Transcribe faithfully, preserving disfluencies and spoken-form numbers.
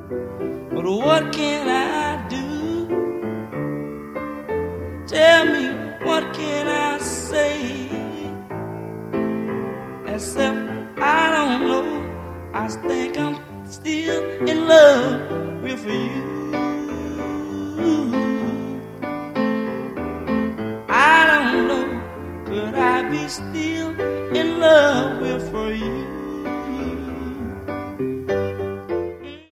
But what can I do? Tell me, what can I say? Except I don't know. I think I'm still in love with you. I don't know. Could I be still in love with you?